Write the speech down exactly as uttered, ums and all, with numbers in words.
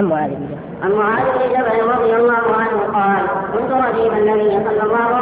عن معاذ بن جبل عن معاذ بن جبل رضي الله عنه قال: كنت رديف النبي صلى الله